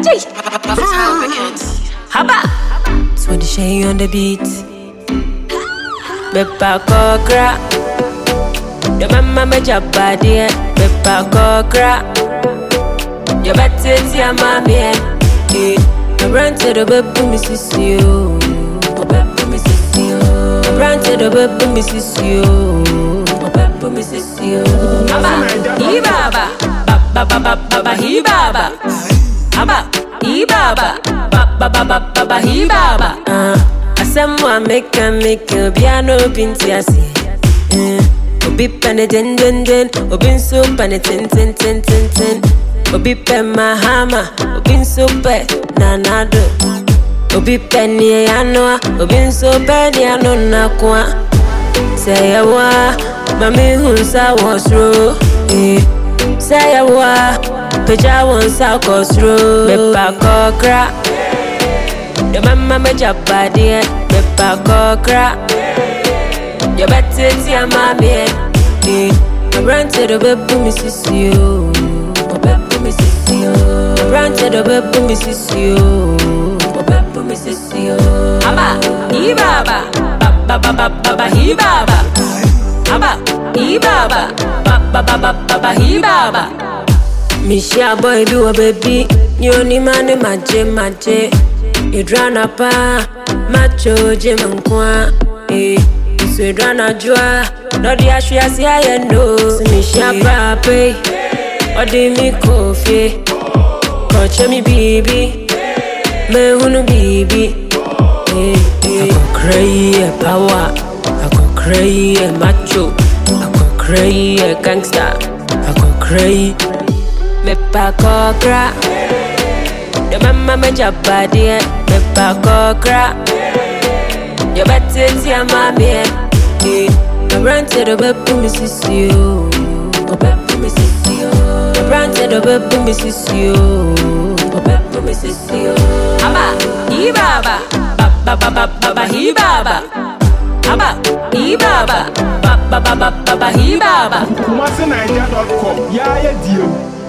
Ajay. Haba. So the shade on the beat. Bepa kokra. The mama me jabba dear. Bepa kokra. Your better tia mommy. I ran to the baby Mrs. You. Baby Mrs. You. I ran to the baby Mrs. You. Baby Mrs. You. Baba, he baba. Baba, baba, he baba. Baba, he baba. Baba, he baba. Asemwa make a piano pintiasi. Obi pane den den den. Obi so pane ten ten ten ten ten. Obi pen mahama. Obi so pe nanado. Obi penny anoa. Obi so penny anona kwa. Say wa, mami hunsa was ro. Say wa, peja wonsa kosro. Bepa kokra. The mama me jabba dear. Bepa kokra. Your better tia mommy. I ran to the baby Mrs. You. Baby Mrs. You. I ran to the baby Mrs. You. Baby Mrs. You. Baba, he baba. Baba, he baba. Baba, he baba. Baba, he baba. Misha boy do a baby. You ni mane maje. You drana pa. Macho jim kwa. So drana jua. No di ashu yasi ayendo. Misha pape. Odi mi kofi. Koche mi bibi. Me hunu bibi. I go cray power. I go cray macho. I go cray gangster. I go cray. Me pa kokra. The mama me jabba dear. Me pa kokra. You better tia mommy. I ran to the baby Mrs. You. Baby Mrs. You. I ran to the baby Mrs. You. Baby Mrs. You. Baba, he baba. Baba, he baba. Baba, he baba. Baba, he baba. Kumasi Nigeria.com. Yeah, deal.